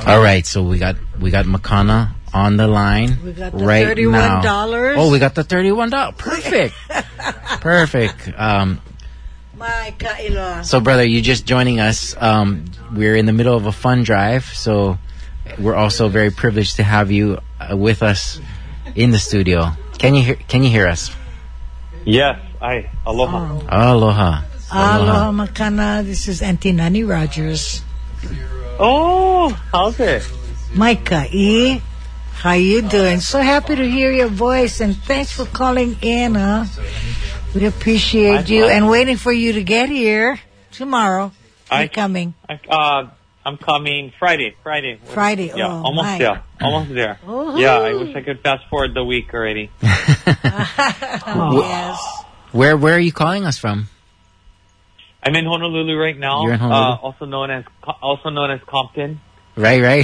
All right, so we got Makana on the line. We got the right $31. now. Oh, we got the $31. Perfect. Perfect. My kaila. So, brother, you just joining us. We're in the middle of a fun drive, so we're also very privileged to have you with us in the studio. Can you hear us? Yes. Aloha. Aloha. Aloha, Makana. This is Auntie Nani Rogers. Oh, how's it? My ka'i. How you doing? So happy to hear your voice, and thanks for calling in, huh? We appreciate you, and waiting for you to get here tomorrow. You're coming. I'm coming Friday. Friday. Yeah, oh, almost my. there. Almost there. Oh. Yeah, I wish I could fast forward the week already. Yes. Where are you calling us from? I'm in Honolulu right now. You're in Honolulu? Also known as Compton. Right.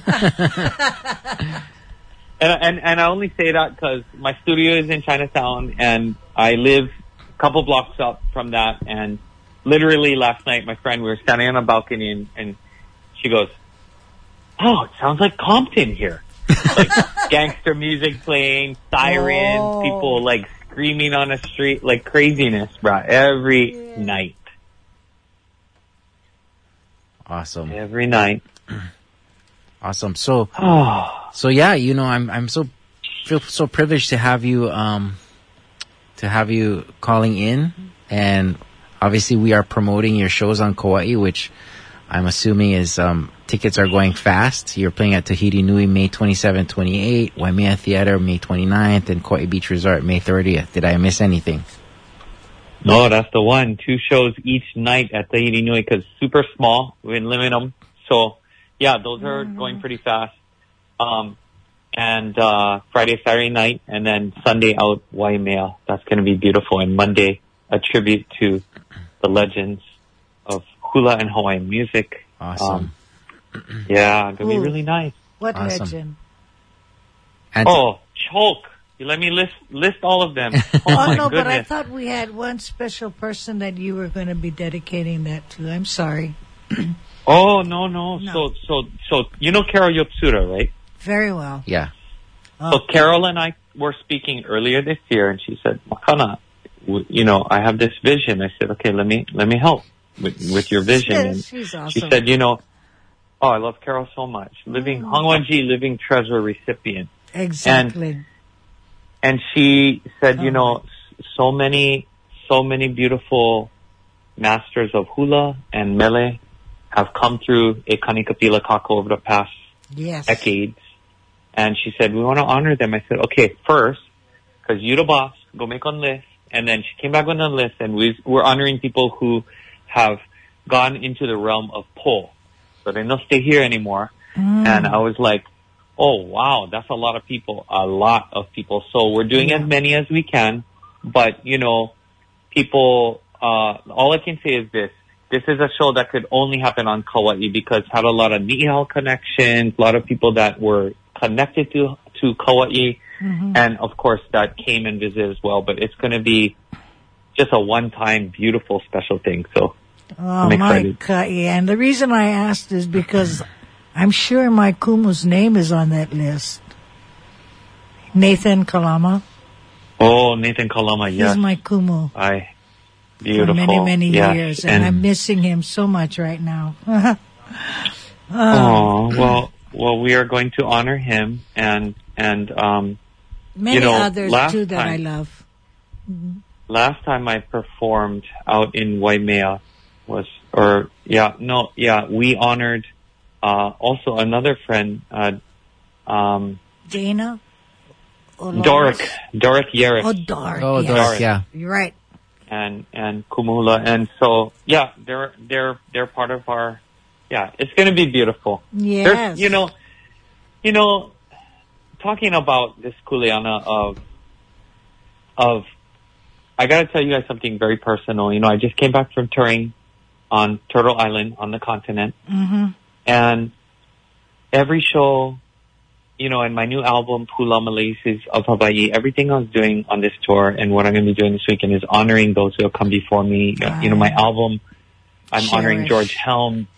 And I only say that because my studio is in Chinatown, and I live a couple blocks up from that. And literally last night, my friend, we were standing on a balcony, and she goes, "Oh, it sounds like Compton here." Like gangster music playing, sirens, people like screaming on the street, like craziness, bro. Every night. Awesome. Every night. Awesome. So yeah, I'm feel so privileged to have you calling in, and obviously we are promoting your shows on Kauai, which I'm assuming is tickets are going fast. You're playing at Tahiti Nui May 27, 28, Waimea Theater May 29th, and Kauai Beach Resort May 30th. Did I miss anything? No, that's the one. 2 shows each night at Tahiti Nui because super small. We didn't limit them. So, yeah, those are going pretty fast. And Friday, Saturday night, and then Sunday out Waimea. That's going to be beautiful. And Monday, a tribute to the legends of hula and Hawaiian music. Awesome. Yeah, going to be really nice. What Awesome. legend? And Chalk. You let me list all of them. My no, goodness. but I thought we had one special person that you were going to be dedicating that to. I'm sorry. Oh, no. So you know Carol Yotsuda, right? Very well. yeah. So Carol and I were speaking earlier this year, and she said, "Makana, I have this vision." I said, "Okay, let me help with your vision." And she's awesome. she said, I love Carol so much. Hangwanji Living Treasure recipient. Exactly. And she said, so many beautiful masters of hula and mele have come through E Kanikapila Kako over the past decades. And she said, we want to honor them. I said, okay, first, because you're the boss, go make on list. And then she came back on the list, and we're honoring people who have gone into the realm of po. So they don't stay here anymore. And I was like, oh, wow, that's a lot of people. So we're doing as many as we can. But, people, all I can say is this. This is a show that could only happen on Kauai because it had a lot of Ni'ihau connections, a lot of people that were connected to Kauai. And, of course, that came and visited as well. But it's going to be just a one-time, beautiful, special thing. So I'm excited. And the reason I asked is because I'm sure my kumu's name is on that list. Nathan Kalama. Oh, Nathan Kalama, yes. He's my kumu. Beautiful. For many yes. years. And I'm missing him so much right now. Well, we are going to honor him and many others too that I love. Last time I performed out in Waimea we honored also another friend, Dana? Doric Yerrick. Oh, Doric. Oh, yes. Doric, yeah. You're right. And Kumuhula. And so, yeah, they're part of our, it's going to be beautiful. Yes. There's, talking about this kuleana of, I got to tell you guys something very personal. I just came back from touring on Turtle Island on the continent. And every show, and my new album, Pula Malaces of Hawaii, everything I was doing on this tour and what I'm going to be doing this weekend is honoring those who have come before me. My album, I'm honoring George Helm,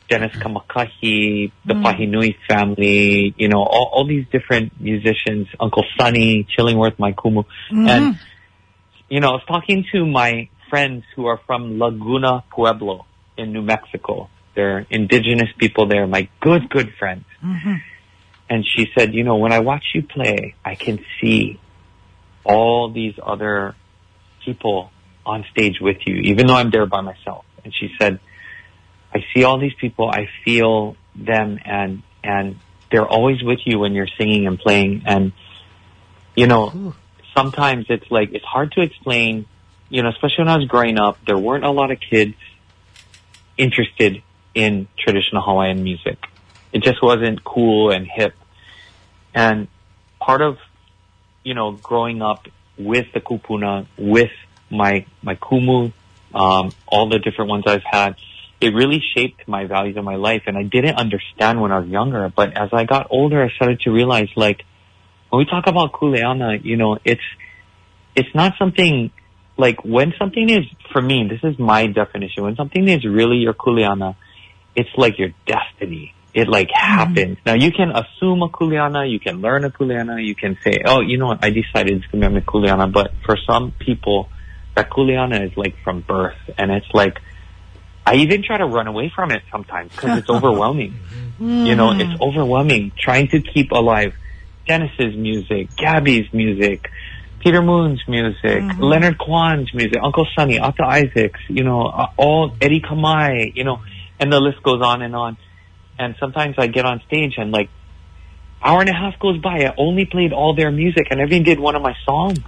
Dennis Kamakahi, the Pahinui family, you know, all these different musicians, Uncle Sonny, Chillingworth, Maikumu. And, you know, I was talking to my friends who are from Laguna Pueblo in New Mexico. They're indigenous people there, my good friends. And she said, you know, when I watch you play, I can see all these other people on stage with you, even though I'm there by myself. And she said, I see all these people, I feel them, and they're always with you when you're singing and playing. And, you know, sometimes it's like, it's hard to explain, you know, especially when I was growing up, there weren't a lot of kids interested in traditional Hawaiian music. It just wasn't cool and hip. And part of, you know, growing up with the kupuna, with my kumu, all the different ones I've had, it really shaped my values in my life. And I didn't understand when I was younger, but as I got older, I started to realize, like, when we talk about kuleana, you know, it's not something, like, when something is, for me, this is my definition, when something is really your kuleana, it's like your destiny. It, like, happens. Now, you can assume a kuleana, you can learn a kuleana, you can say, oh, you know what, I decided it's going to be a kuleana, but for some people, that kuleana is, like, from birth, and it's like, I even try to run away from it sometimes because it's overwhelming. You know, it's overwhelming trying to keep alive Dennis's music, Gabby's music, Peter Moon's music, Leonard Kwan's music, Uncle Sonny, Ata Isaacs, you know, all Eddie Kamai, you know, and the list goes on. And sometimes I get on stage and, like, hour and a half goes by. I only played all their music and I even did one of my songs.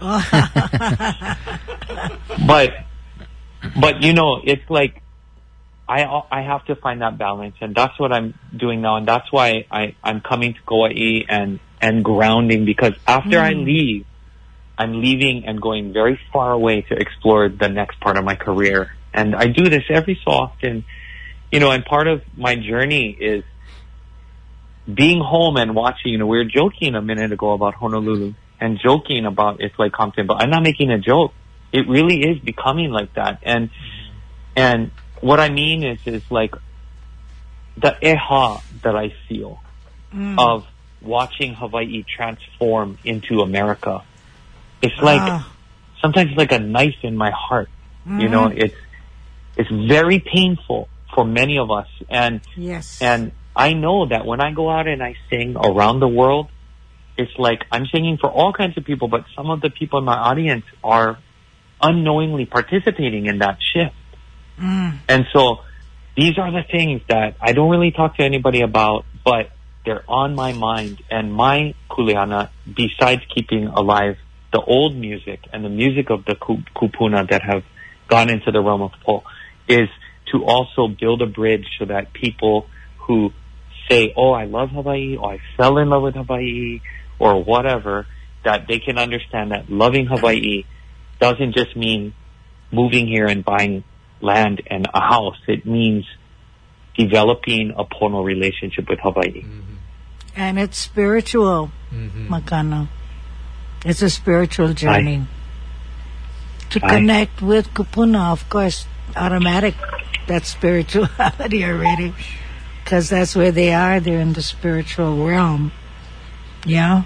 But you know, it's like, I have to find that balance, and that's what I'm doing now, and that's why I'm coming to Kauai and grounding, because after I leave, I'm leaving and going very far away to explore the next part of my career. And I do this every so often, you know, and part of my journey is being home and watching. You know, we were joking a minute ago about Honolulu and joking about it's like Compton, but I'm not making a joke. It really is becoming like that. And what I mean is like the eha that I feel of watching Hawaii transform into America. It's like, sometimes it's like a knife in my heart. You know, it's very painful for many of us. And, and I know that when I go out and I sing around the world, it's like I'm singing for all kinds of people, but some of the people in my audience are unknowingly participating in that shift. And so these are the things that I don't really talk to anybody about, but they're on my mind. And my kuleana, besides keeping alive the old music and the music of the kupuna that have gone into the realm of po, is to also build a bridge so that people who say, oh, I love Hawaii, or I fell in love with Hawaii, or whatever, that they can understand that loving Hawaii doesn't just mean moving here and buying land and a house. It means developing a pono relationship with Hawaii. And it's spiritual, Makana. It's a spiritual journey. To connect with kupuna, of course, automatic, that's spirituality already. Because that's where they are. They're in the spiritual realm. Yeah?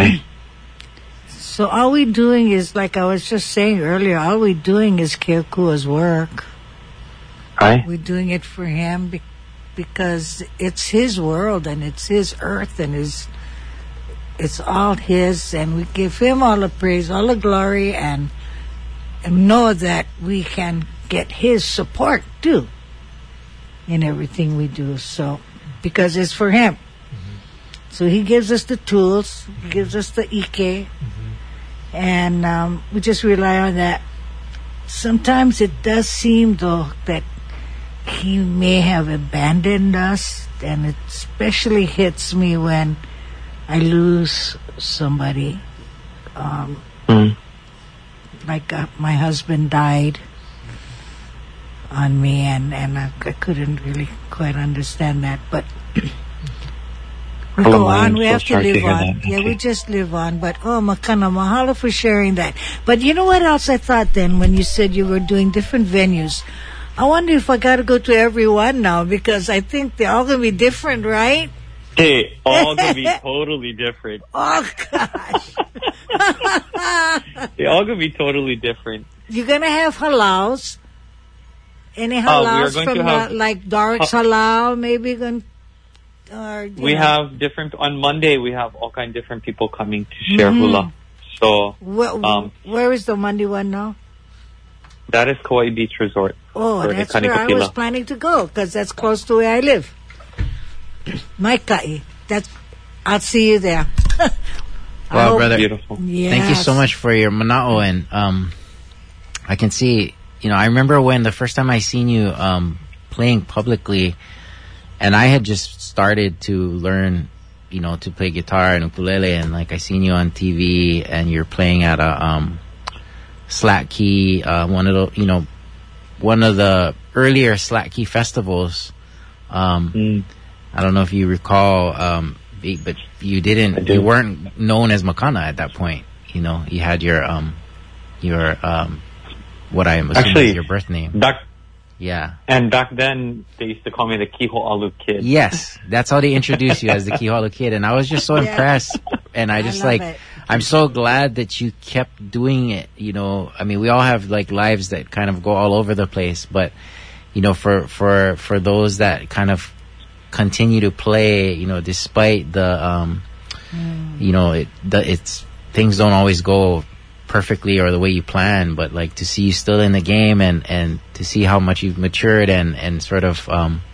So all we're doing is, like I was just saying earlier, all we're doing is Keokua's work. We're doing it for him because it's his world and it's his earth and it's all his, and we give him all the praise, all the glory, and know that we can get his support too in everything we do. So, because it's for him. So he gives us the tools, he gives us the ike, and we just rely on that. Sometimes it does seem, though, that he may have abandoned us, and it especially hits me when I lose somebody. Like my husband died on me, and I couldn't really quite understand that, but we go on. We have to live on. Yeah, we just live on. But Makana, mahalo for sharing that. But you know what else I thought then when you said you were doing different venues? I wonder if I got to go to every one now because I think they're all going to be different, right? They all gonna be totally different. Oh, gosh. They all gonna be totally different. You're going to have halaus. Any halaus going from to have like Darik's halal, maybe we have different, on Monday we have all kind of different people coming to share hula. So, where is the Monday one now? that is Kauai Beach Resort. Oh, that's where I was planning to go, because that's close to where I live. Maikai. I'll see you there. Well, brother, beautiful. Yes. Thank you so much for your mana'o, and I can see, I remember when the first time I seen you playing publicly, and I had just started to learn, to play guitar and ukulele, and like I seen you on TV, and you're playing at a Slack Key, one of the earlier Slack Key festivals. I don't know if you recall, but you weren't known as Makana at that point. You had your what I am assuming is your birth name. Yeah. And back then, they used to call me the Kiho'alu Kid. Yes, that's how they introduced you, as the Kiho'alu Kid. And I was just so impressed. And I just I'm so glad that you kept doing it. We all have like lives that kind of go all over the place. But, for those that kind of continue to play, despite the, it's things don't always go perfectly or the way you plan, but like to see you still in the game and to see how much you've matured and sort of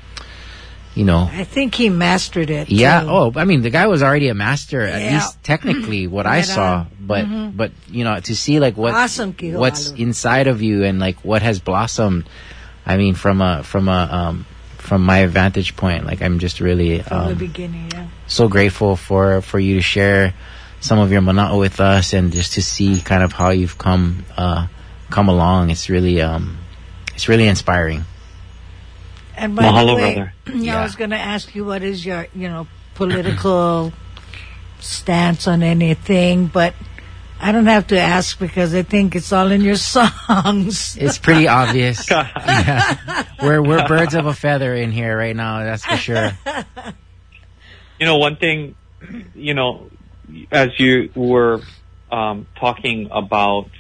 I think he mastered it. Yeah. Too. Oh, I mean, the guy was already a master, at least technically, what I saw. But to see like what's inside of you and like what has blossomed. I mean, from my vantage point, like I'm just really from the beginning, so grateful for you to share some of your mana'o with us, and just to see kind of how you've come along. It's really inspiring. And by Mahalo, the way, brother. I was going to ask you what is your, political stance on anything, but I don't have to ask because I think it's all in your songs. It's pretty obvious. Yeah. We're birds of a feather in here right now, that's for sure. One thing, as you were talking about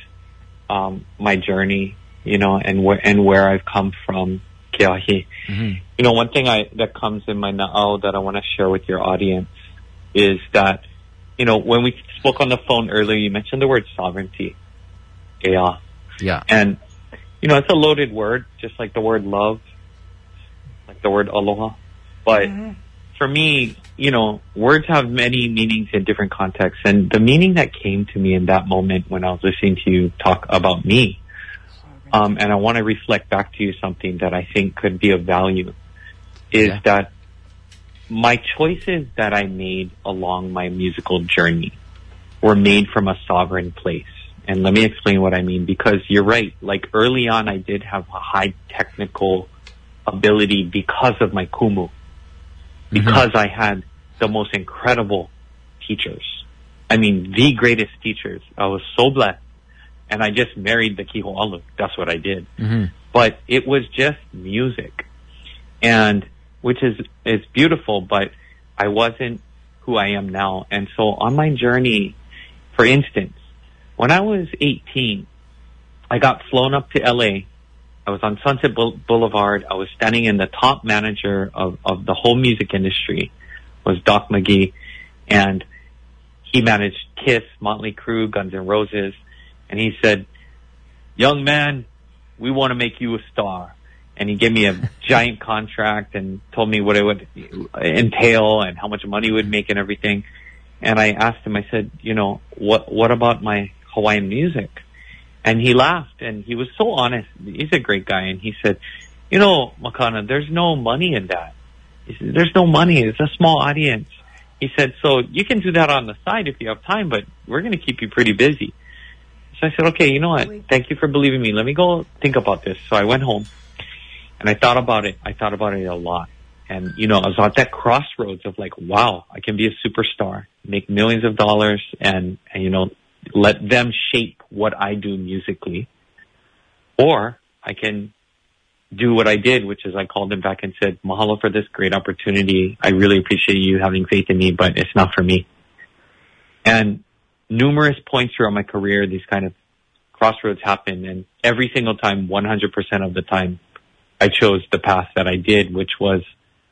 my journey, and where I've come from, Keahi. Mm-hmm. One thing that comes in my na'au that I want to share with your audience is that, when we spoke on the phone earlier, you mentioned the word sovereignty. Yeah. And, it's a loaded word, just like the word love, like the word aloha. But for me, words have many meanings in different contexts. And the meaning that came to me in that moment when I was listening to you talk about me, and I want to reflect back to you something that I think could be of value, is that my choices that I made along my musical journey were made from a sovereign place. And let me explain what I mean, because you're right. Like early on, I did have a high technical ability because of my kumu, because I had the most incredible teachers. I mean, the greatest teachers. I was so blessed. And I just married the Kiho'alu. That's what I did. Mm-hmm. But it was just music. And which is beautiful, but I wasn't who I am now. And so on my journey, for instance, when I was 18, I got flown up to LA. I was on Sunset Boulevard. I was standing in the top manager of the whole music industry, was Doc McGee. And he managed Kiss, Motley Crue, Guns N' Roses. And he said, "Young man, we want to make you a star." And he gave me a giant contract and told me what it would entail and how much money it would make and everything. And I asked him, I said, what about my Hawaiian music? And he laughed, and he was so honest. He's a great guy. And he said, Makana, there's no money in that. He said, there's no money. It's a small audience. He said, so you can do that on the side if you have time, but we're going to keep you pretty busy. So I said, okay, you know what? Thank you for believing me. Let me go think about this. So I went home and I thought about it. I thought about it a lot. And, I was at that crossroads of like, wow, I can be a superstar, make millions of dollars and let them shape what I do musically. Or I can do what I did, which is I called him back and said, mahalo for this great opportunity. I really appreciate you having faith in me, but it's not for me. And numerous points throughout my career, these kind of crossroads happened, and every single time, 100% of the time, I chose the path that I did, which was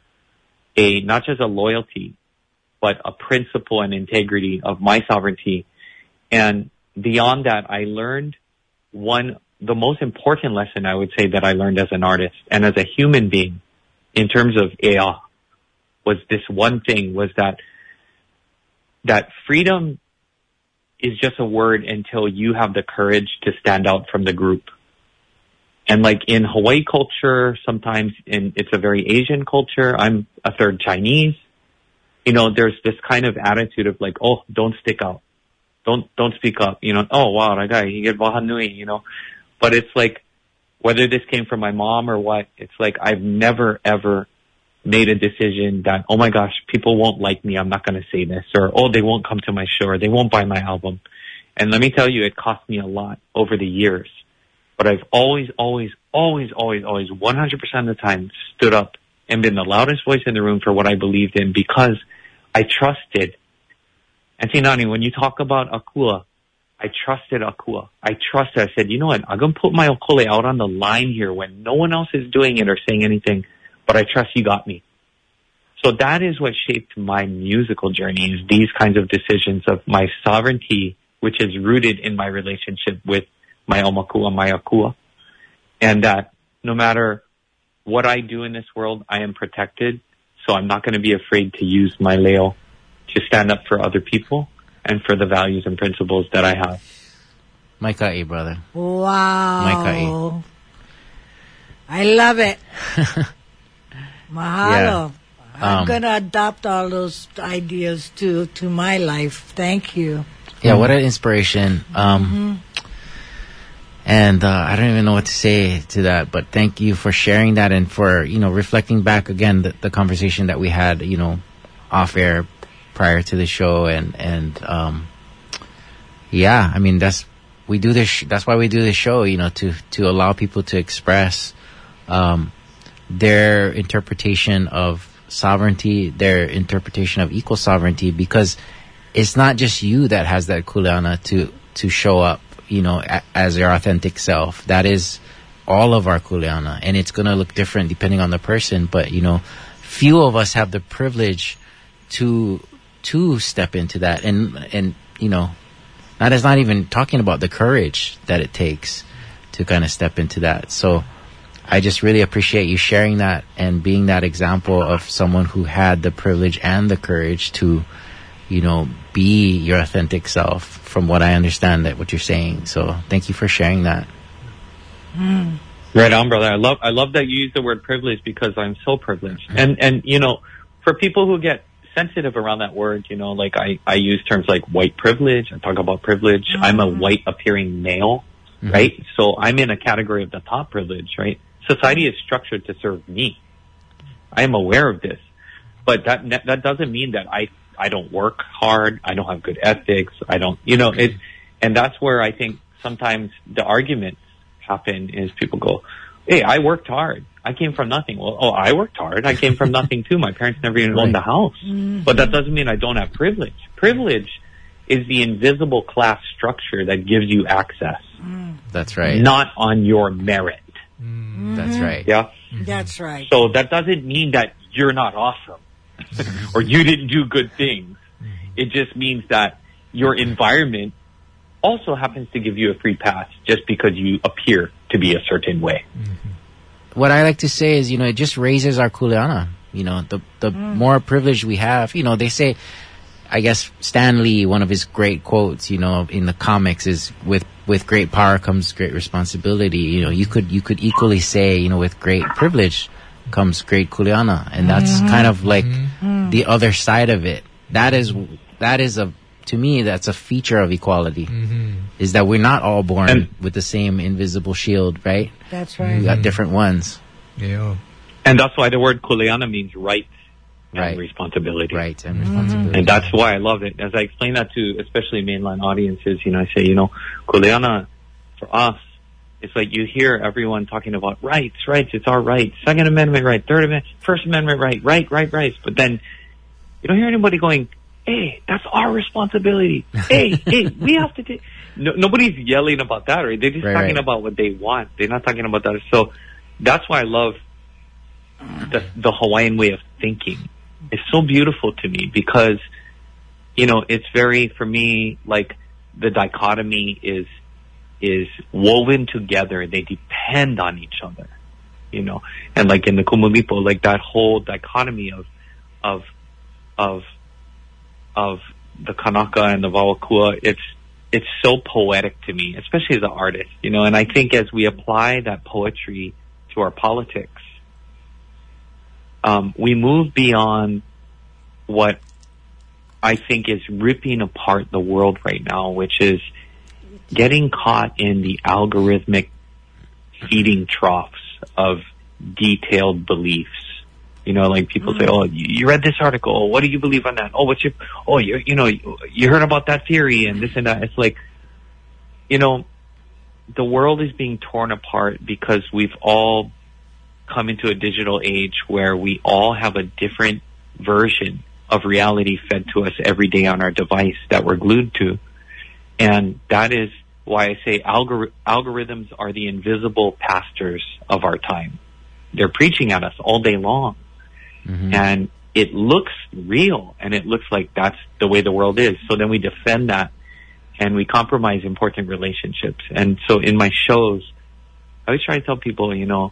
not just a loyalty, but a principle and integrity of my sovereignty. And beyond that, I learned the most important lesson I would say that I learned as an artist and as a human being in terms of ea was this one thing, was that freedom is just a word until you have the courage to stand out from the group. And like in Hawaii culture, sometimes it's a very Asian culture. I'm a third Chinese. You know, there's this kind of attitude of like, oh, don't stick out. Don't speak up. You know, oh wow, that guy, he get wahanui, you know. But it's like, whether this came from my mom or what, it's like I've never ever made a decision that, oh my gosh, people won't like me, I'm not going to say this, or oh, they won't come to my show, or they won't buy my album. And let me tell you, it cost me a lot over the years. But I've always, 100% of the time stood up and been the loudest voice in the room for what I believed in, because I trusted. And Tinani, when you talk about Akua, I trusted Akua. I said, you know what, I'm going to put my okole out on the line here when no one else is doing it or saying anything, but I trust you got me. So that is what shaped my musical journey, is these kinds of decisions of my sovereignty, which is rooted in my relationship with my omakua, my Akua. And that no matter what I do in this world, I am protected. So I'm not going to be afraid to use my leo to stand up for other people and for the values and principles that I have. Mai ka'i, brother. Wow. Mai ka'i. I love it. Mahalo. Yeah. I'm going to adopt all those ideas to my life. Thank you. Yeah, what an inspiration. And I don't even know what to say to that, but thank you for sharing that and for, you know, reflecting back again the conversation that we had, you know, off air prior to the show. And yeah, I mean, that's why we do this show, you know, to allow people to express their interpretation of sovereignty, their interpretation of equal sovereignty, because it's not just you that has that kuleana to show up, you know, as your authentic self. That is all of our kuleana, and it's going to look different depending on the person. But, you know, few of us have the privilege to step into that, and you know, that is not even talking about the courage that it takes to kind of step into that. So I just really appreciate you sharing that and being that example of someone who had the privilege and the courage to, you know, be your authentic self, from what I understand that what you're saying. So thank you for sharing that. Right on, brother. I love that you use the word privilege, because I'm so privileged. And you know, for people who get sensitive around that word, you know, like I use terms like white privilege. I talk about privilege. I'm a white appearing male, right? So I'm in a category of the top privilege, right? Society is structured to serve me. I am aware of this, but that doesn't mean that I don't work hard. I don't have good ethics. I don't, you know, and that's where I think sometimes the arguments happen, is people go, hey, I worked hard. I came from nothing. Well, oh, I worked hard. I came from nothing too. My parents never even owned a house. But that doesn't mean I don't have privilege. Privilege is the invisible class structure that gives you access. That's right. Not on your merit. That's right. Yeah? That's right. So that doesn't mean that you're not awesome or you didn't do good things. It just means that your environment also happens to give you a free pass just because you appear to be a certain way. What I like to say is, you know, it just raises our kuleana. You know, the more privilege we have, you know, they say, I guess Stan Lee, one of his great quotes, you know, in the comics is, with great power comes great responsibility. You know, you could equally say, you know, with great privilege comes great kuleana. And that's kind of like the other side of it. That is to me, that's a feature of equality, is that we're not all born with the same invisible shield, right? That's right. We got different ones. Yeah. And that's why the word kuleana means right and responsibility. Right, and responsibility. And that's why I love it. As I explain that to especially mainline audiences, you know, I say, you know, kuleana for us It's like you hear everyone talking about rights, it's our right, Second Amendment right, Third Amendment, First Amendment right. But then you don't hear anybody going, hey, that's our responsibility. Hey, we have to take... Nobody's yelling about that, right? They're just talking about what they want. They're not talking about that. So that's why I love the Hawaiian way of thinking. It's so beautiful to me because, it's very, for me, like the dichotomy is woven together. They depend on each other, and like in the Kumulipo, like that whole dichotomy of the Kanaka and the Wawakua, it's so poetic to me, especially as an artist, and I think as we apply that poetry to our politics, we move beyond what I think is ripping apart the world right now, which is getting caught in the algorithmic feeding troughs of detailed beliefs. Like people say, oh, you read this article. What do you believe on that? Oh, you heard about that theory and this and that. It's like, the world is being torn apart because we've all come into a digital age where we all have a different version of reality fed to us every day on our device that we're glued to. And that is why I say algorithms are the invisible pastors of our time. They're preaching at us all day long. Mm-hmm. And it looks real, and it looks like that's the way the world is. So then we defend that, and we compromise important relationships. And so in my shows, I always try to tell people,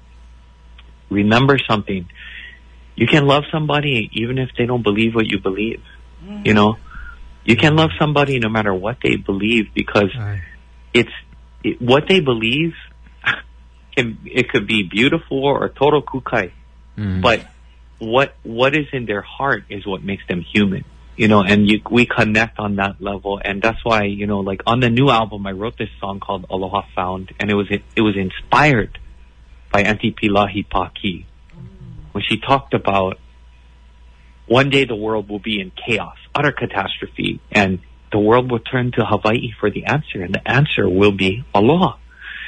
remember something. You can love somebody even if they don't believe what you believe. You can love somebody no matter what they believe, because what they believe it could be beautiful or total kukai, but what is in their heart is what makes them human, and we connect on that level. And that's why, like on the new album, I wrote this song called Aloha Found, and it was inspired by Auntie Pilahi Paki, when she talked about one day the world will be in chaos, utter catastrophe, and the world will turn to Hawaii for the answer, and the answer will be aloha.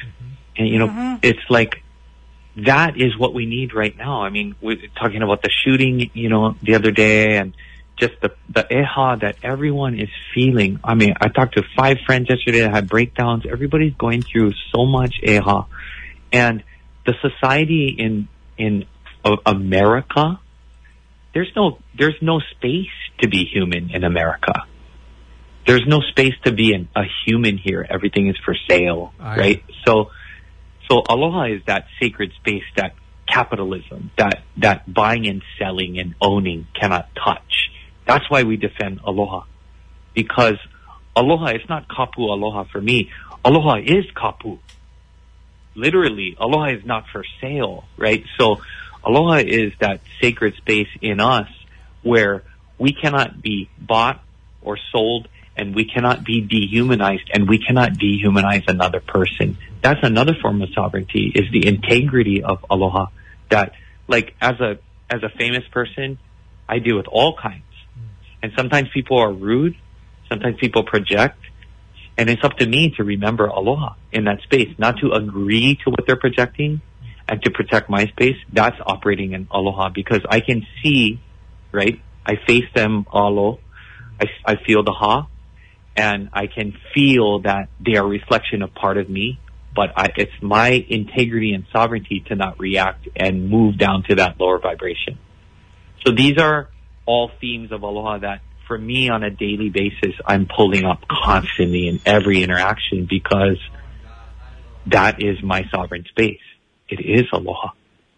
And it's like, that is what we need right now. I mean, we're talking about the shooting, the other day, and just the eha that everyone is feeling. I mean, I talked to 5 friends yesterday that had breakdowns. Everybody's going through so much eha. And the society in America, there's no space to be human in America. There's no space to be a human here. Everything is for sale, right? So aloha is that sacred space that capitalism, that buying and selling and owning cannot touch. That's why we defend aloha. Because aloha is not kapu aloha for me. Aloha is kapu. Literally, aloha is not for sale, right? So aloha is that sacred space in us where we cannot be bought or sold, and we cannot be dehumanized, and we cannot dehumanize another person. That's another form of sovereignty, is the integrity of aloha. That, like, as a famous person, I deal with all kinds. And sometimes people are rude, sometimes people project, and it's up to me to remember aloha in that space, not to agree to what they're projecting and to protect my space. That's operating in aloha, because I can see, right? I face them alo, I feel the ha, and I can feel that they are a reflection of part of me, but it's my integrity and sovereignty to not react and move down to that lower vibration. So these are all themes of aloha that, for me, on a daily basis, I'm pulling up constantly in every interaction, because that is my sovereign space. It is aloha.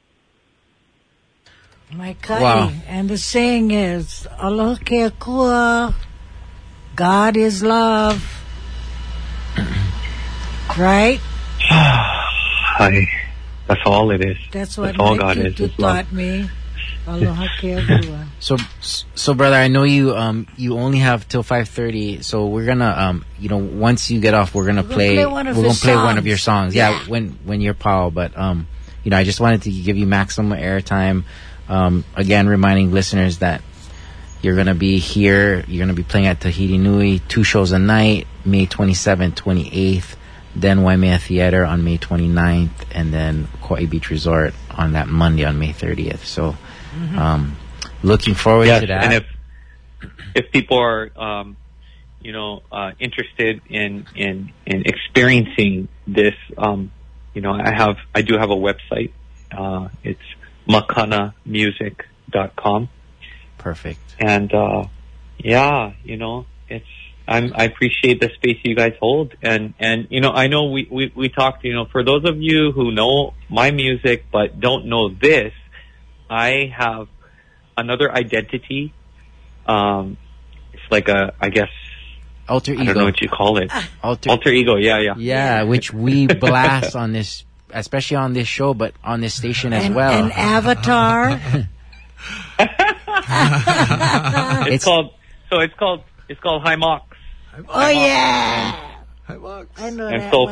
My kai. Wow. And the saying is, aloha ke akua, God is love. Right? That's all it is. That's what all God is. Taught me. Aloha ke akua. So brother, I know you only have till 5:30, so we're gonna once you get off, we're gonna play one of your songs. Yeah, when you're Paul, but I just wanted to give you maximum airtime. Again, reminding listeners that you're gonna be here. You're gonna be playing at Tahiti Nui, 2 shows a night, May 27th, 28th. then Waimea Theater on May 29th, and then Kauai Beach Resort on that Monday on May 30th. So, looking forward to that. And if people are, interested in experiencing this, I do have a website. It's makanamusic.com. Perfect. And, I appreciate the space you guys hold. And, I know we talked, for those of you who know my music but don't know this, I have another identity. It's like I guess, alter ego. I don't know what you call it. Alter ego, yeah. Yeah, which we blast on this, especially on this show, but on this station as well. An avatar. It's called High Mox. Oh yeah. Hi, Mox. I know And that so one.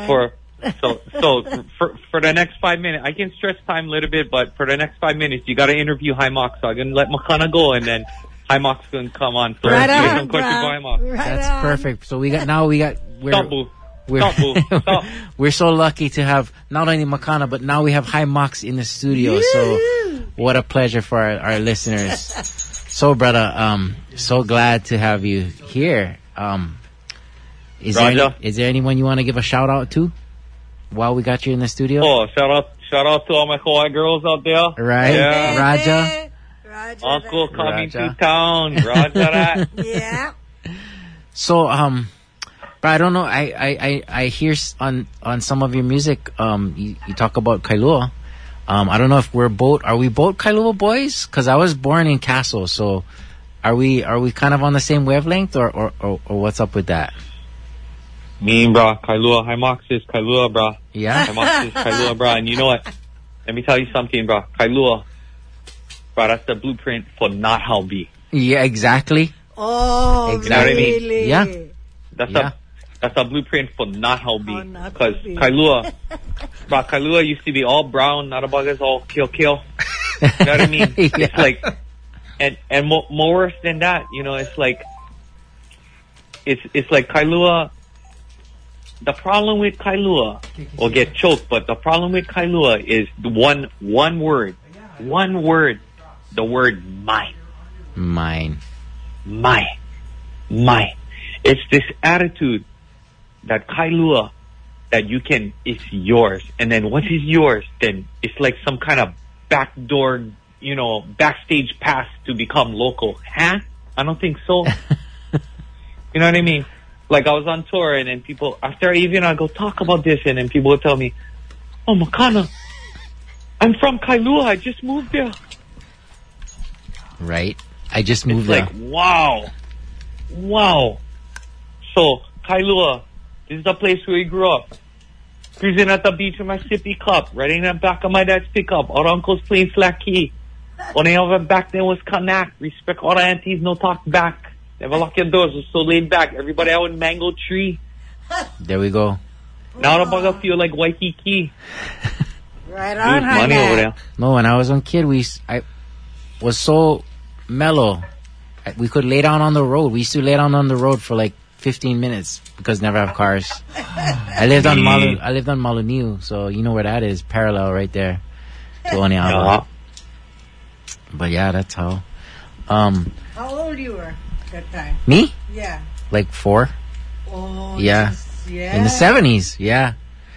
for the next 5 minutes, I can stretch time a little bit, but for the next 5 minutes, you got to interview High Mox. So I'm gonna let Makana go, and then High Mox can come on. So Right you get on, some questions for High Mox. That's perfect. So we're Stop, boo. Stop. we're so lucky to have not only Makana, but now we have High Mox in the studio. So what a pleasure for our listeners. So brother, so glad to have you here. Is there anyone you want to give a shout out to while we got you in the studio? Oh, shout out to all my Kauai girls out there. Right. Yeah. Raja. Uncle coming Raja. to town. Roger that. Yeah. So, but I don't know. I hear on some of your music, you talk about Kailua. I don't know if are we both Kailua boys? Cause I was born in Castle. So are we kind of on the same wavelength or what's up with that? Mean, brah. Kailua. High Mox is Kailua, brah. Yeah. High Mox is Kailua, brah. And you know what? Let me tell you something, brah. Kailua, brah, that's the blueprint for not how be. Yeah, exactly. Oh, Exactly. really? Yeah. That's a blueprint for not how be. Oh, not Because how be. Kailua, brah, Kailua used to be all brown, not about us all kill. You know what I mean? Yeah. It's like, and more worse than that, it's like Kailua. The problem with Kailua will get choked, but the problem with Kailua is the one word, the word mine. Mine. It's this attitude that Kailua, that it's yours. And then once it's yours, then it's like some kind of backdoor, backstage pass to become local. Huh? I don't think so. You know what I mean? Like I was on tour and then people, after I go talk about this, and then people would tell me, oh, Makana, I'm from Kailua. I just moved there. Right. I just moved It's there. like, wow. So, Kailua, this is the place where we grew up. Cruising at the beach with my sippy cup, riding in the back of my dad's pickup. Our uncles playing slacky. Only over back then was Kanak. Respect all the aunties, no talk back. Never lock your doors, was so laid back. Everybody out in mango tree. There we go. Now the bugger feel like Waikiki. Right on, There's money over there. No, when I was a kid, I was so mellow. We could lay down on the road. We used to lay down on the road for like 15 minutes because never have cars. I lived on Maluniu, so you know where that is. Parallel right there to Oneava. But yeah, that's how. How old you were that time? Me? Yeah. Like 4. Oh, Yeah. yeah. In the 70s, yeah.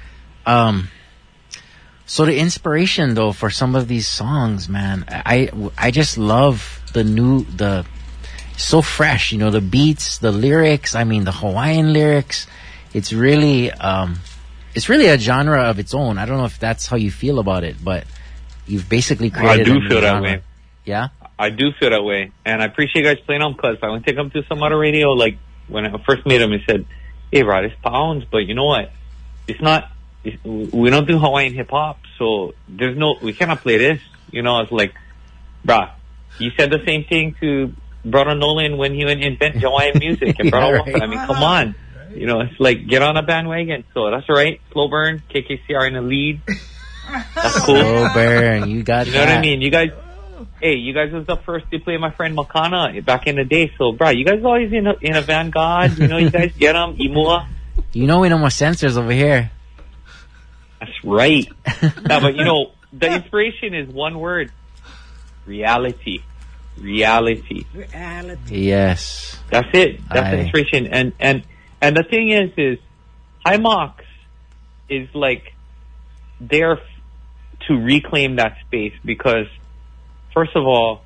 So the inspiration though for some of these songs, man, I just love the so fresh, the beats, the lyrics, the Hawaiian lyrics. It's really a genre of its own. I don't know if that's how you feel about it, but you've basically created I do a new feel that genre. way. Yeah? I do feel that way. And I appreciate you guys playing them, because I went to take them to some other radio, like when I first made them, it said, hey, Rod, it's pounds, but you know what? We don't do Hawaiian hip hop, so we cannot play this. I was like, brah, you said the same thing to Brother Nolan when he went invent Hawaiian music. And Brother right. Walker, come on. It's like, get on a bandwagon. So that's all right. Slow burn, KKCR in the lead. That's cool. Oh, burn. You got You know what I mean? You guys was the first to play my friend Makana back in the day. So, bro, you guys always in a vanguard. You guys get them. Imua. You know we no more censors over here. That's right. No, but you know, the inspiration is one word. Reality. Reality. Yes. That's it. That's the inspiration. And the thing is High Mocks is like there to reclaim that space because, first of all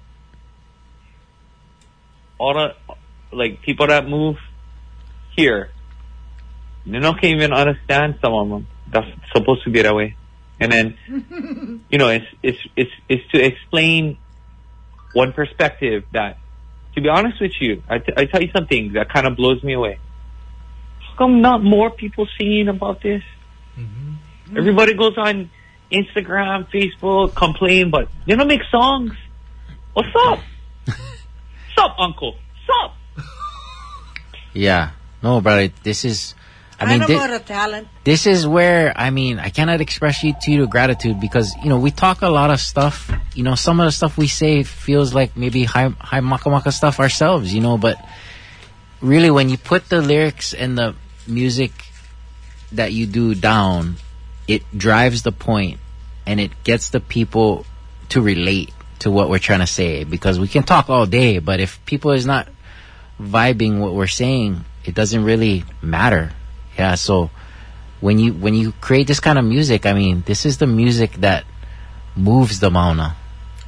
the like people that move here, they don't even understand some of them. That's supposed to be that way. And then, you know, it's to explain one perspective that, to be honest with you, I tell you something that kind of blows me away. How come not more people singing about this? Mm-hmm. Everybody goes on Instagram, Facebook, complain, but they don't make songs. What's up? What's up, uncle? What's up? Yeah. No, brother, this is... I mean, about a talent. This is where, I mean, I cannot express to you gratitude because, you know, we talk a lot of stuff. You know, some of the stuff we say feels like maybe high maka stuff ourselves, you know, but really when you put the lyrics and the music that you do down, it drives the point and it gets the people to relate to what we're trying to say because we can talk all day, but if people is not vibing what we're saying, it doesn't really matter. Yeah, so when you create this kind of music, I mean, this is the music that moves the Mauna.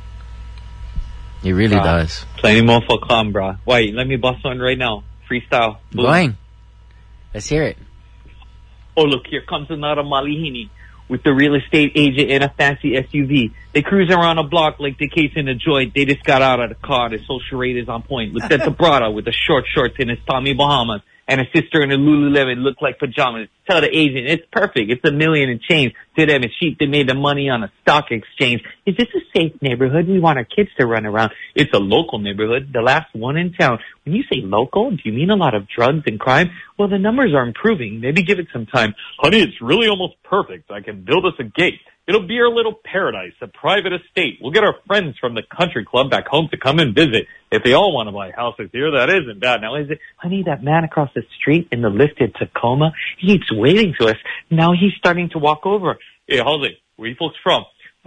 It really does. Plenty more for calm, bro. Wait, let me bust one right now. Freestyle. Boom. Going. Let's hear it. Oh, look, here comes another Malihini with the real estate agent in a fancy SUV. They cruise around a block like they casing a joint. They just got out of the car. The social rate is on point. Looked at the brother with the short shorts in his Tommy Bahamas. And his sister in a Lululemon look like pajamas. Tell the agent, it's perfect. It's $1 million and change. To them, it's cheap. They made the money on a stock exchange. Is this a safe neighborhood? We want our kids to run around. It's a local neighborhood, the last one in town. When you say local, do you mean a lot of drugs and crime? Well, the numbers are improving. Maybe give it some time. Honey, it's really almost perfect. I can build us a gate. It'll be our little paradise, a private estate. We'll get our friends from the country club back home to come and visit. If they all want to buy houses here, that isn't bad. Now, is it, honey, that man across the street in the lifted Tacoma, he keeps waving to us. Now he's starting to walk over. Hey, how's it? Where you folks from?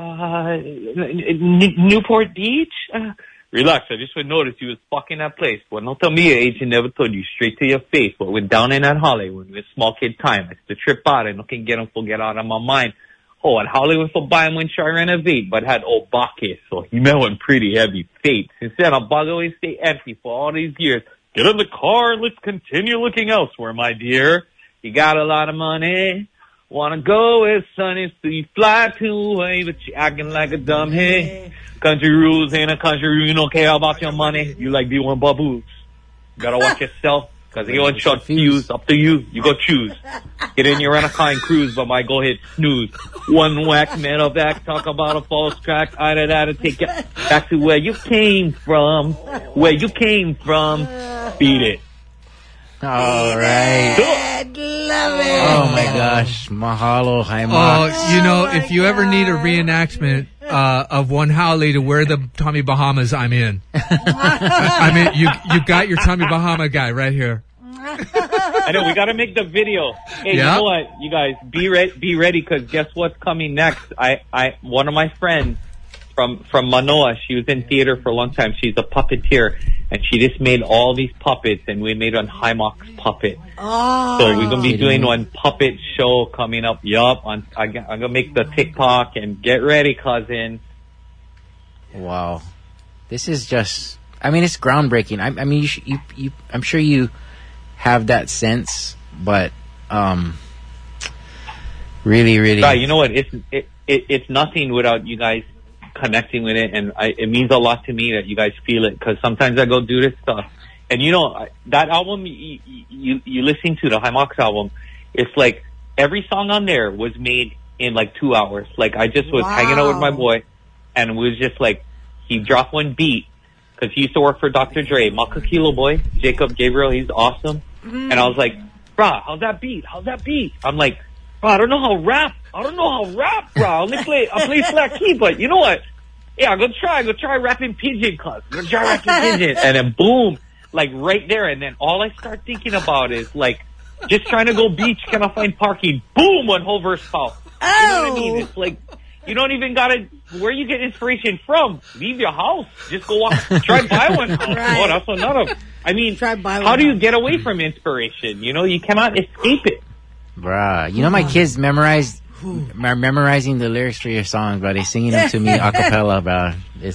Newport Beach? Relax, I just would notice you was fucking that place. Well, don't tell me your agent never told you straight to your face. But we're down in that Hollywood with small kid time. It's the trip out and looking get them forget out of my mind. Oh, at Hollywood for buying when I renovate, but had Obake, so he met one pretty heavy fate. Instead, our bug always stay empty for all these years. Get in the car, let's continue looking elsewhere, my dear. You got a lot of money, wanna go where sunny, so you fly to away, but you acting like a dumb head. Country rules ain't a country, you don't care about your money. You like B1 baboos. You gotta watch yourself. Cause you want short fuse, up to you. You go choose. Get in your rent-a-car and cruise, but my go ahead snooze. One whack, man of act, talk about a false track. Either that or take you back to where you came from. Where you came from. Beat it. All right. Love it. Oh my gosh. Mahalo, High Mocks. Oh, you know, if you ever need a reenactment of one Howley to wear the Tommy Bahamas, I'm in. I mean, you got your Tommy Bahama guy right here. I know, we gotta make the video. Hey, You know what, you guys, be ready, cause guess what's coming next? One of my friends from Manoa, she was in theater for a long time. She's a puppeteer, and she just made all these puppets, and we made one High Mocks puppet. Oh. So we're gonna be doing one puppet show coming up. Yup, I'm gonna make the TikTok, and get ready, cousin. Wow, this is just. I mean, it's groundbreaking. I mean, you I'm sure you have that sense, but really. Right, you know what? It's nothing without you guys connecting with it, and it means a lot to me that you guys feel it, because sometimes I go do this stuff, and you know, that album you listen to, the High Mocks album, it's like every song on there was made in like 2 hours. Like, I just was hanging out with my boy, and we was just like, he dropped one beat, because he used to work for Dr. Dre, Maka Kilo boy, Jacob Gabriel, he's awesome. And I was like, brah, how's that beat? I'm like, bro, I don't know how rap, bro. I play slack key, but you know what? Yeah, go try rapping pidgin, cuz. Go try rapping pidgin. And then boom, like right there. And then all I start thinking about is like, Just trying to go beach, cannot find parking. Boom, one whole verse foul. You know what I mean? It's like, you don't even gotta, where you get inspiration from? Leave your house. Just go walk, try buy one house. Right. Oh, that's another. I mean, buy how do you one get away from inspiration? You know, you cannot escape it. Bruh, you know my kids memorizing the lyrics for your songs, bro. They singing them to me a cappella, bro.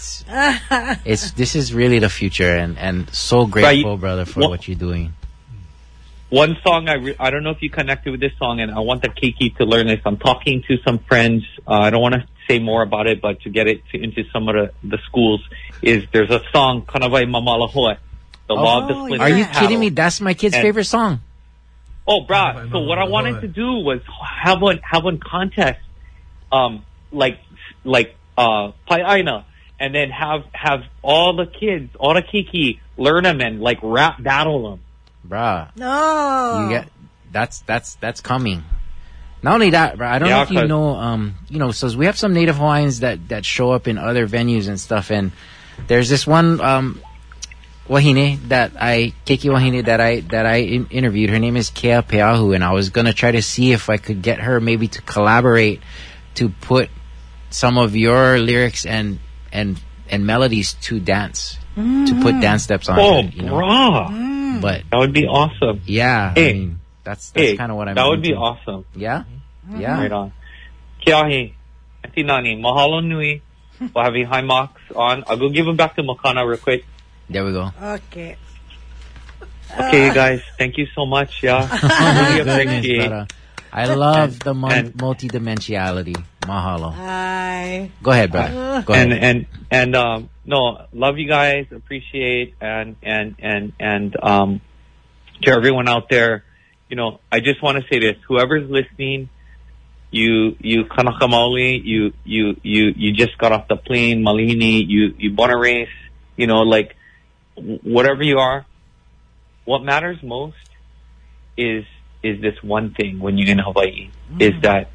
This is really the future, and so grateful, brother, for what you're doing. One song, I don't know if you connected with this song, and I want the Kiki to learn this. I'm talking to some friends. I don't want to say more about it, but to get it into some of the schools, there's a song, Kanawai Mamalahoe, the law of the splinter Are you paddle. kidding me? That's my kid's favorite song. Oh, brah. So what I wanted to do was have one contest, like Pai'aina, and then have all the kids, all the Kiki, learn them and like rap battle them. Bruh. No. That's coming. Not only that, bro, I don't know if you know, so we have some Native Hawaiians that show up in other venues and stuff, and there's this one, Wahine Keiki Wahine that I interviewed. Her name is Kea Peahu, and I was gonna try to see if I could get her maybe to collaborate to put some of your lyrics and melodies to dance, to put dance steps on. Oh, it, you know? brah. But that would be awesome. Yeah, Hey, I mean, that's kind of what I'm. That would be into. awesome. Yeah, yeah. Right on. Kiahi, Auntie Nani, mahalo nui for having High Marks on. I'll go give them back to Makana real quick. There we go. Okay. Okay, you guys, thank you so much. Yeah, really appreciate. I love the multi-dimensionality. Mahalo. Hi. Go ahead, brother. Go ahead. And no, love you guys. Appreciate and to everyone out there, you know, I just want to say this: whoever's listening, you kanakamauli, you just got off the plane, malini, you born a race, you know, like whatever you are. What matters most is this one thing when you're in Hawaii, is that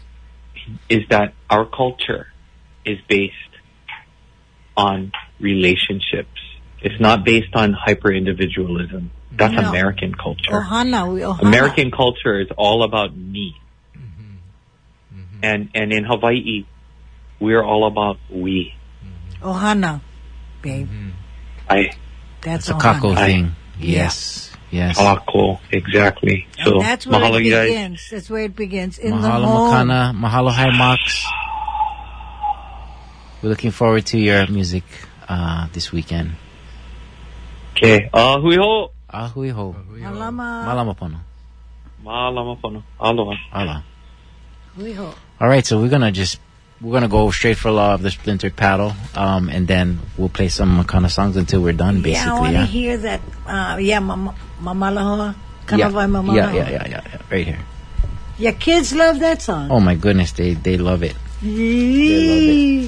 our culture is based on relationships. It's not based on hyper-individualism. That's American culture. Ohana. American culture is all about me. And in Hawaii, we're all about we. Ohana, babe. That's a kako thing. Yes. Yes. Kako, exactly. So and that's where mahalo, it guys. begins. That's where it begins. In Mahalo the home. Makana, mahalo High Marks. We're looking forward to your music this weekend. Okay. Hui ho. Ahui ho. Malama. Malama pono. Malama pono. Aloha. Ala. Hui ho. All right, so we're gonna go straight for Law of the Splintered Paddle, and then we'll play some Makana songs until we're done, basically. Yeah, I want to hear that. Mamalahoa. Kanawai Mamalahoa. Yeah, right here. Yeah, kids love that song. Oh my goodness, they love it. Yee.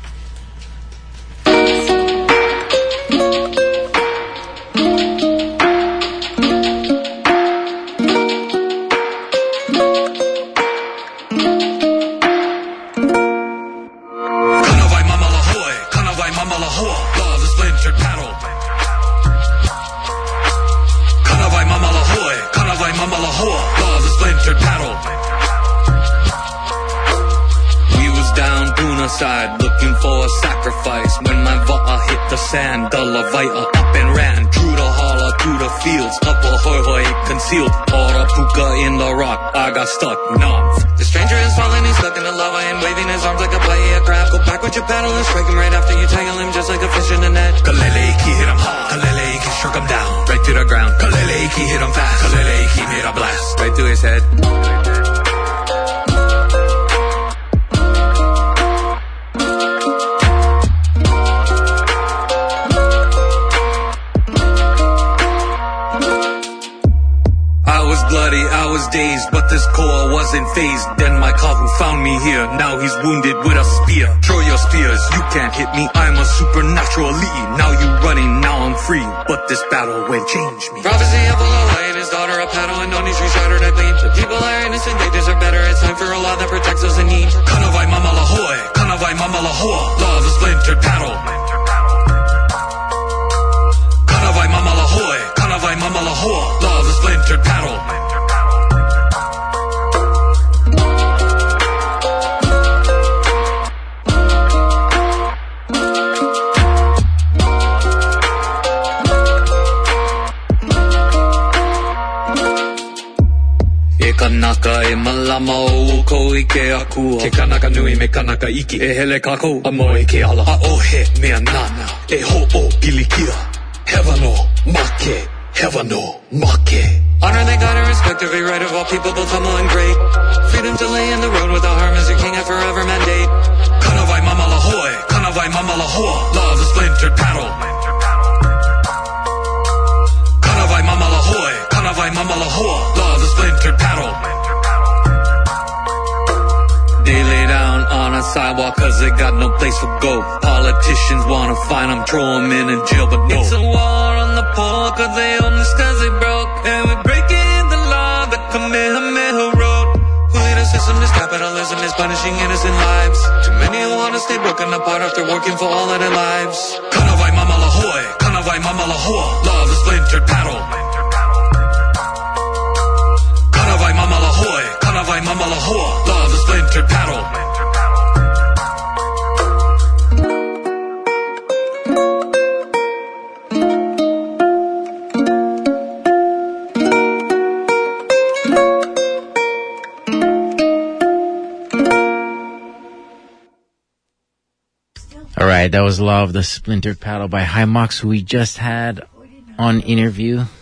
Looking for a sacrifice. When my va'a hit the sand, the Leviathan up and ran through the holler, through the fields, up a hoi concealed. Ora puka in the rock, I got stuck, numb. The stranger is falling, he's stuck in the lava and waving his arms like a play a crab. Go back with your paddle and strike him right after you tangle him, just like a fish in a net. Kaleleiki hit him hard, Kaleleiki struck him down, right to the ground. Kaleleiki hit him fast, Kaleleiki made a blast, right to his head. Dazed, but this core wasn't phased. Then my kahu found me here. Now he's wounded with a spear. Throw your spears, you can't hit me. I'm a supernatural Lee. Now you running, now I'm free. But this battle will change me. Prophecy of Aloha and his daughter a paddle and Noni's reshattered I bleed. The people are innocent, they deserve better. It's time for a law that protects those in need. Kanawai Mamalahoe, Kanawai Mamalahoa, law of the splintered paddle. Kanawai Mamalahoe, Kanawai Mamalahoa, law of the splintered paddle. Naka e malama o ko I ke akua Ke kanaka nui me kanaka iki E hele kako a moe ke ala A ohe mea nana E ho o pilikia Hevano make Hevano make Honor they gotta respect every right of all people both humble and great Freedom to lay in the road without harm as your king and forever mandate Kanawai mamala hoi Kanawai mamala hoa Law of the splintered paddle Kanawai mamala hoi Kanawai mamala hoa Law of the splintered paddle They lay down on a sidewalk cause they got no place for go Politicians wanna find them, throw them in jail but no It's a war on the poor cause they homeless cause they broke And we're breaking the law, the Kamehameha road Who lead a system is capitalism is punishing innocent lives Too many who wanna stay broken apart after working for all of their lives Kanawai mamala hoi, Kanawai mamala hoa Law of the splintered paddle Kanawai mamala hoi, Kanawai mamala hoa Law of the splintered paddle All right, that was Law of the Splintered Paddle by High Mox, who we just had on interview.